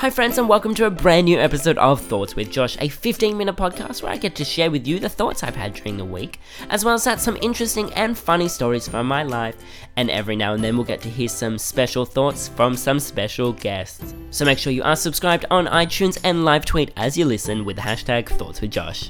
Hi friends, and welcome to a brand new episode of Thoughts with Josh, a 15-minute podcast where I get to share with you the thoughts I've had during the week, as well as some interesting and funny stories from my life, and every now and then we'll get to hear some special thoughts from some special guests. So make sure you are subscribed on iTunes and live tweet as you listen with the hashtag Thoughts with Josh.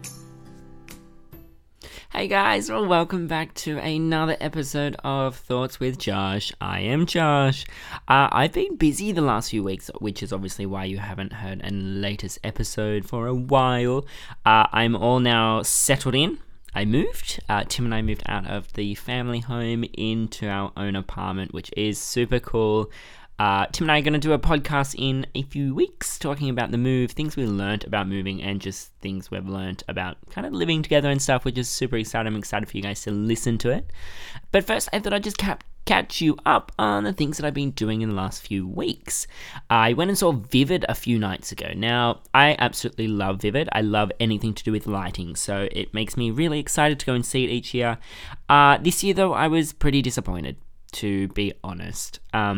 Hey guys, well welcome back to another episode of Thoughts with Josh. I am Josh. I've been busy the last few weeks, which is obviously why you haven't heard a latest episode for a while. I'm all now settled in. I moved. Tim and I moved out of the family home into our own apartment, which is super cool. Tim and I are going to do a podcast in a few weeks talking about the move, things we learned about moving, and just things we've learned about kind of living together and stuff, which is super exciting. I'm excited for you guys to listen to it. But first, I thought I'd just catch you up on the things that I've been doing in the last few weeks. I went and saw Vivid a few nights ago. Now, I absolutely love Vivid. I love anything to do with lighting, so it makes me really excited to go and see it each year. This year, though, I was pretty disappointed, to be honest.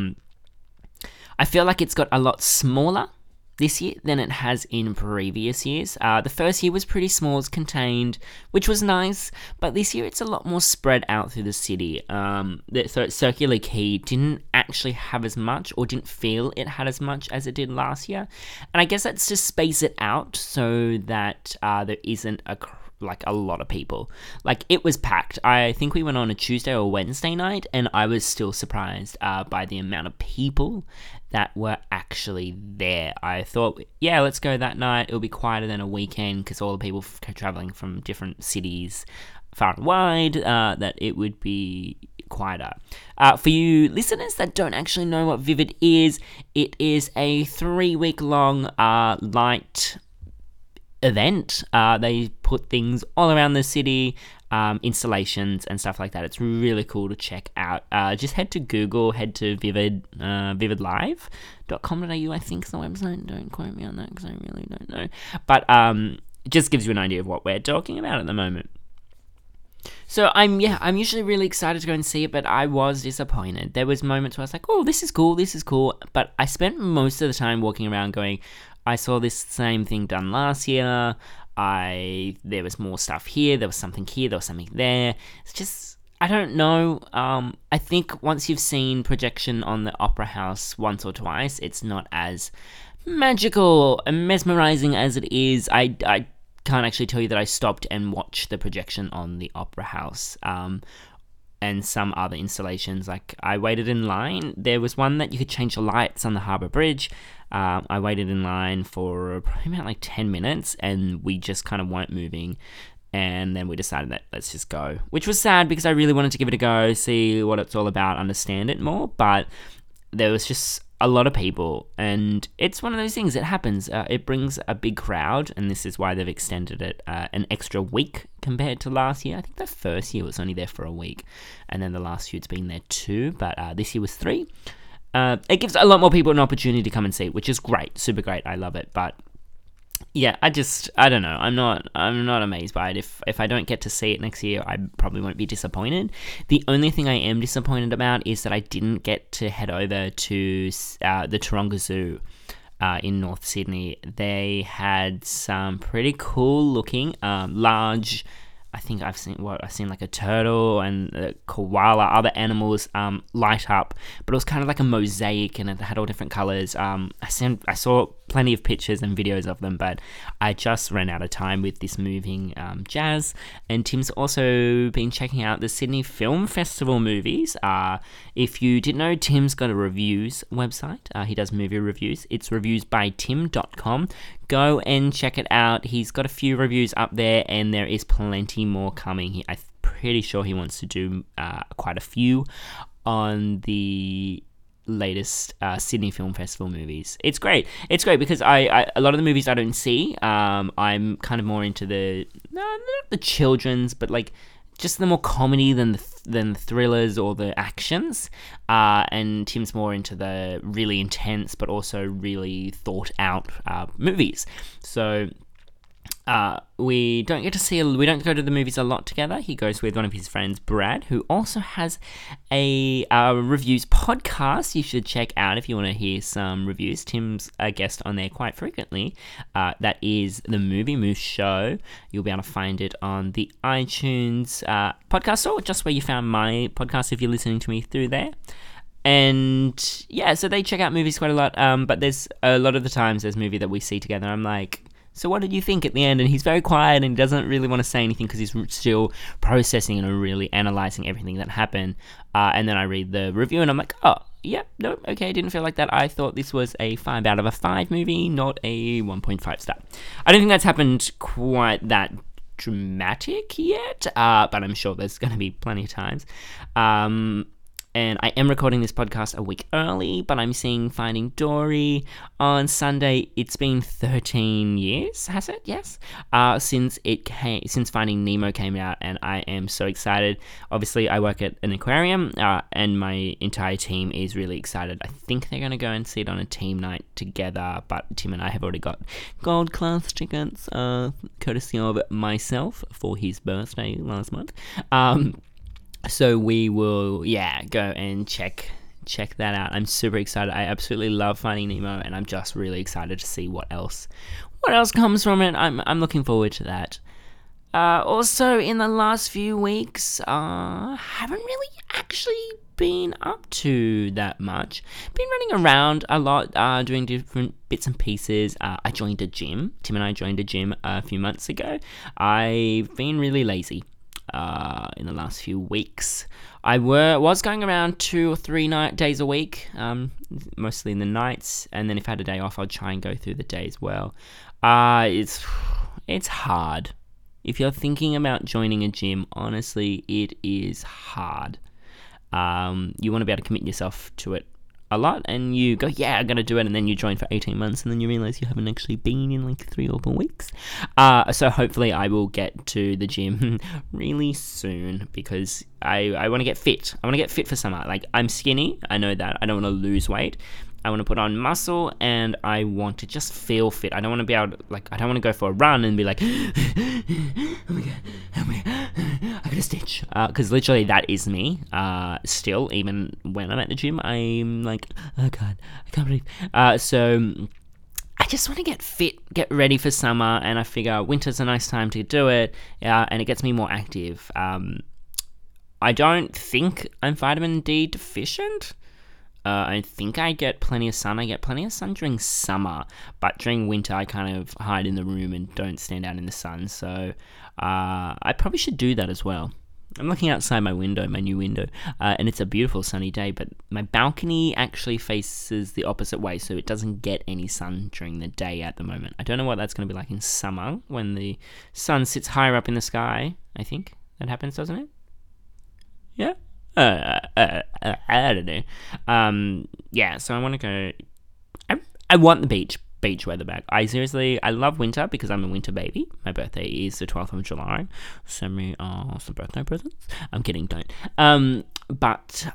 I feel like it's got a lot smaller this year than it has in previous years. The first year was pretty small, it's contained, which was nice, but this year it's a lot more spread out through the city. So its Circular Quay didn't actually have as much, or didn't feel it had as much as it did last year. And I guess that's to space it out so that there isn't a lot of people. Like, it was packed. I think we went on a Tuesday or Wednesday night, and I was still surprised by the amount of people that were actually there. I thought, yeah, let's go that night. It'll be quieter than a weekend because all the people traveling from different cities far and wide, that it would be quieter. For you listeners that don't actually know what Vivid is, it is a 3-week-long light event. They put things all around the city, installations and stuff like that. It's really cool to check out. Just head to Google, head to Vivid, vividlive.com.au, I think is the website. Don't quote me on that because I really don't know. But it just gives you an idea of what we're talking about at the moment. So I'm usually really excited to go and see it, but I was disappointed. There was moments where I was like, oh, this is cool, but I spent most of the time walking around going, I saw this same thing done last year. There was more stuff here. There was something here. There was something there. It's just, I don't know. I think once you've seen projection on the Opera House once or twice, it's not as magical and mesmerizing as it is. I can't actually tell you that I stopped and watched the projection on the Opera House. And some other installations, like I waited in line. There was one that you could change the lights on the Harbour Bridge. I waited in line for probably about 10 minutes, and we just kind of weren't moving. And then we decided that let's just go, which was sad because I really wanted to give it a go, see what it's all about, understand it more. But there was just a lot of people, and it's one of those things. It happens. It brings a big crowd, and this is why they've extended it an extra week compared to last year. I think the first year was only there for a week, and then the last few it's been there 2, but this year was 3. It gives a lot more people an opportunity to come and see it, which is great, super great. I love it, but yeah, I don't know. I'm not amazed by it. If I don't get to see it next year, I probably won't be disappointed. The only thing I am disappointed about is that I didn't get to head over to the Taronga Zoo in North Sydney. They had some pretty cool looking, large, I think I've seen like a turtle and a koala, other animals light up, but it was kind of like a mosaic, and it had all different colors. I saw plenty of pictures and videos of them, but I just ran out of time with this moving jazz. And Tim's also been checking out the Sydney Film Festival movies. If you didn't know, Tim's got a reviews website. He does movie reviews. It's reviewsbytim.com. Go and check it out. He's got a few reviews up there, and there is plenty more coming. I'm pretty sure he wants to do quite a few on the latest Sydney Film Festival movies. It's great because I a lot of the movies I don't see. I'm kind of more into not the children's, but like just the more comedy than the thrillers or the actions. And Tim's more into the really intense but also really thought out movies. So We don't go to the movies a lot together. He goes with one of his friends, Brad, who also has a reviews podcast you should check out if you want to hear some reviews. Tim's a guest on there quite frequently. That is the Movie Moose Show. You'll be able to find it on the iTunes podcast store, just where you found my podcast if you're listening to me through there. And yeah, so they check out movies quite a lot. But there's a lot of the times there's a movie that we see together. I'm like, so what did you think at the end? And he's very quiet and he doesn't really want to say anything because he's still processing and really analysing everything that happened. And then I read the review and I'm like, oh, yeah, no, okay, didn't feel like that. I thought this was a 5 out of a 5 movie, not a 1.5 star. I don't think that's happened quite that dramatic yet, but I'm sure there's going to be plenty of times. And I am recording this podcast a week early, but I'm seeing Finding Dory on Sunday. It's been 13 years, has it? Yes. Since Finding Nemo came out, and I am so excited. Obviously, I work at an aquarium, and my entire team is really excited. I think they're going to go and see it on a team night together, but Tim and I have already got gold class tickets, courtesy of myself for his birthday last month. So we will, go and check that out. I'm super excited. I absolutely love Finding Nemo, and I'm just really excited to see what else comes from it. I'm looking forward to that. Also, in the last few weeks, haven't really actually been up to that much. Been running around a lot, doing different bits and pieces. I joined a gym. Tim and I joined a gym a few months ago. I've been really lazy in the last few weeks. I was going around 2 or 3 days a week, mostly in the nights, and then if I had a day off, I'd try and go through the day as well. It's hard. If you're thinking about joining a gym, honestly, it is hard. You want to be able to commit yourself to it a lot, and you go, yeah, I'm going to do it, and then you join for 18 months, and then you realize you haven't actually been in like 3 or 4 weeks. So hopefully I will get to the gym really soon, because I want to get fit. I want to get fit for summer. Like, I'm skinny, I know that. I don't want to lose weight. I want to put on muscle, and I want to just feel fit. I don't want to be able to, I don't want to go for a run and be like, oh my god, I got a stitch. Because literally that is me. Still, even when I'm at the gym, I'm like, oh god, I can't breathe. So I just want to get fit, get ready for summer, and I figure winter's a nice time to do it, and it gets me more active. I don't think I'm vitamin D deficient. I think I get plenty of sun. I get plenty of sun during summer, but during winter I kind of hide in the room and don't stand out in the sun, so I probably should do that as well. I'm looking outside my window, my new window, and it's a beautiful sunny day, but my balcony actually faces the opposite way, so it doesn't get any sun during the day at the moment. I don't know what that's going to be like in summer, when the sun sits higher up in the sky. I think that happens, doesn't it? Yeah? I don't know. So I want to go. I want the beach weather back. I love winter because I'm a winter baby. My birthday is the 12th of July. Send me some birthday presents. I'm kidding, don't. But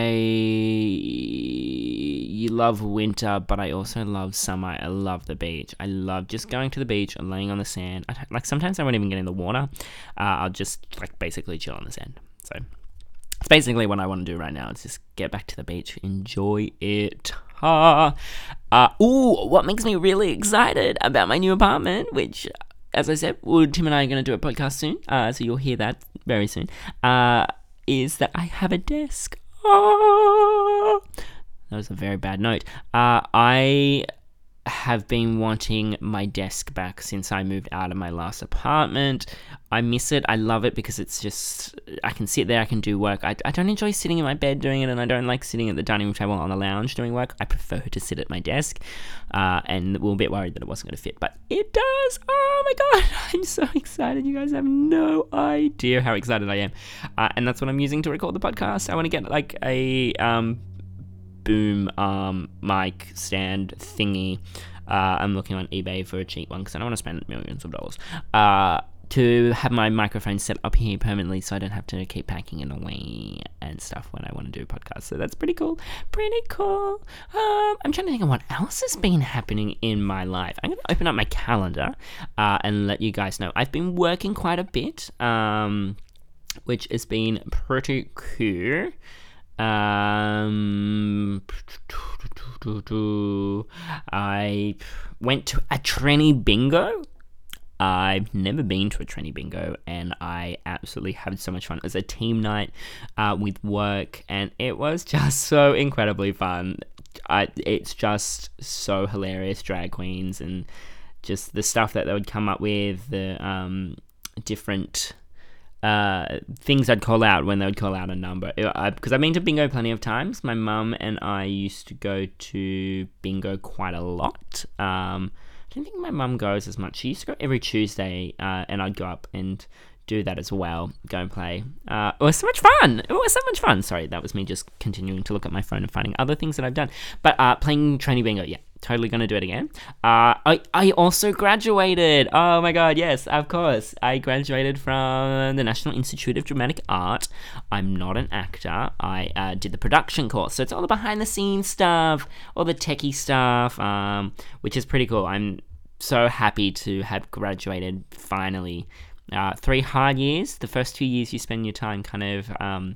you love winter, but I also love summer. I love the beach. I love just going to the beach and laying on the sand. Sometimes I won't even get in the water. I'll just basically chill on the sand. So it's basically what I want to do right now. Is just get back to the beach, enjoy it. What makes me really excited about my new apartment, which, as I said, Tim and I are going to do a podcast soon, so you'll hear that very soon, is that I have a desk. That was a very bad note. I have been wanting my desk back since I moved out of my last apartment. I miss it. I love it because it's just, I can sit there, I can do work. I don't enjoy sitting in my bed doing it, and I don't like sitting at the dining room table on the lounge doing work. I prefer to sit at my desk, and we were a bit worried that it wasn't going to fit, but it does. Oh my god, I'm so excited. You guys have no idea how excited I am. And that's what I'm using to record the podcast. I want to get a boom mic stand thingy. I'm looking on eBay for a cheap one because I don't want to spend millions of dollars to have my microphone set up here permanently, so I don't have to keep packing it away and stuff when I want to do podcasts. So that's pretty cool. Pretty cool. I'm trying to think of what else has been happening in my life. I'm going to open up my calendar and let you guys know. I've been working quite a bit, which has been pretty cool. I went to a tranny bingo. I've never been to a tranny bingo, and I absolutely had so much fun. It was a team night with work, and it was just so incredibly fun. It's just so hilarious, drag queens, and just the stuff that they would come up with, the different things I'd call out when they would call out a number. Because I've been to bingo plenty of times. My mum and I used to go to bingo quite a lot. I don't think my mum goes as much. She used to go every Tuesday, and I'd go up and do that as well, go and play. It was so much fun. Sorry, that was me just continuing to look at my phone and finding other things that I've done. But playing tranny bingo, yeah, totally going to do it again. I also graduated. Oh my god, yes, of course. I graduated from the National Institute of Dramatic Art. I'm not an actor. I did the production course, so it's all the behind the scenes stuff, all the techie stuff, which is pretty cool. I'm so happy to have graduated finally. 3 hard years. The first 2 years you spend your time kind of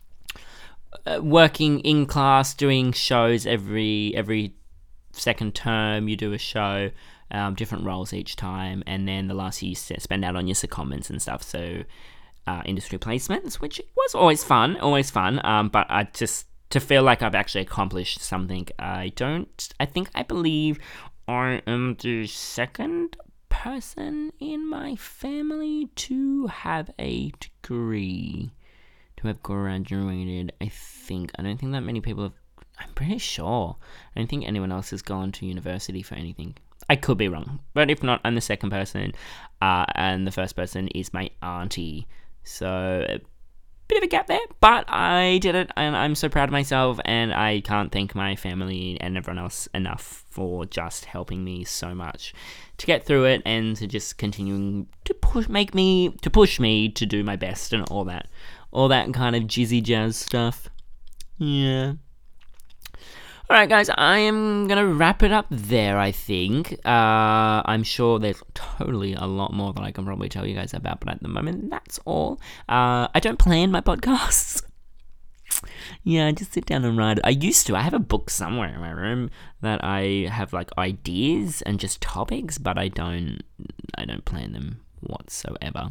working in class, doing shows every second term. You do a show, different roles each time, and then the last year you spend out on your secondments and stuff. So industry placements, which was always fun. But I just to feel like I've actually accomplished something. I believe I am the second person in my family to have a degree, to have graduated. I don't think that many people have. I'm pretty sure. I don't think anyone else has gone to university for anything. I could be wrong, but if not, I'm the second person, and the first person is my auntie. So a bit of a gap there, but I did it, and I'm so proud of myself, and I can't thank my family and everyone else enough for just helping me so much to get through it, and to just continuing to push me to do my best and all that kind of jizzy jazz stuff. Yeah. Alright guys, I am going to wrap it up there, I think. I'm sure there's totally a lot more that I can probably tell you guys about, but at the moment, that's all. I don't plan my podcasts. Yeah, I just sit down and write. I have a book somewhere in my room that I have like ideas and just topics, but I don't plan them whatsoever.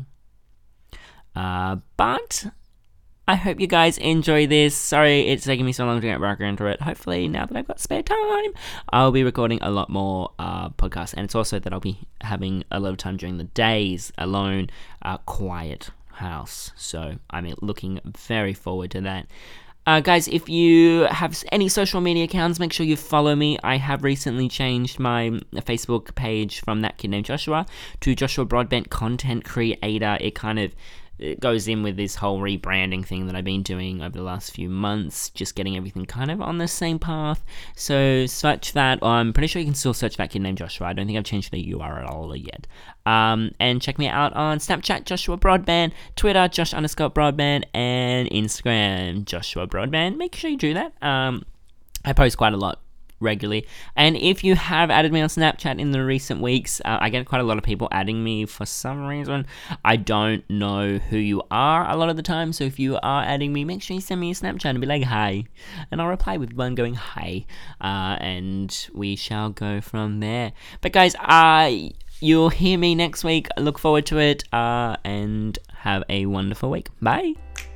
But I hope you guys enjoy this. Sorry it's taking me so long to get back into it. Hopefully, now that I've got spare time, I'll be recording a lot more podcasts. And it's also that I'll be having a lot of time during the days alone, quiet house. So I'm looking very forward to that. Guys, if you have any social media accounts, make sure you follow me. I have recently changed my Facebook page from That Kid Named Joshua to Joshua Broadbent Content Creator. It goes in with this whole rebranding thing that I've been doing over the last few months, just getting everything kind of on the same path. So search that. I'm pretty sure you can still search That Kid Named Joshua. I don't think I've changed the URL yet. And check me out on Snapchat, Joshua Broadband, Twitter, Josh_Broadband, and Instagram, Joshua Broadband. Make sure you do that. I post quite a lot regularly, and if you have added me on Snapchat in the recent weeks, I get quite a lot of people adding me for some reason. I don't know who you are a lot of the time, so if you are adding me, make sure you send me a Snapchat and be like, hi, and I'll reply with one going, hi, and we shall go from there. But guys, you'll hear me next week. I look forward to it, and have a wonderful week. Bye.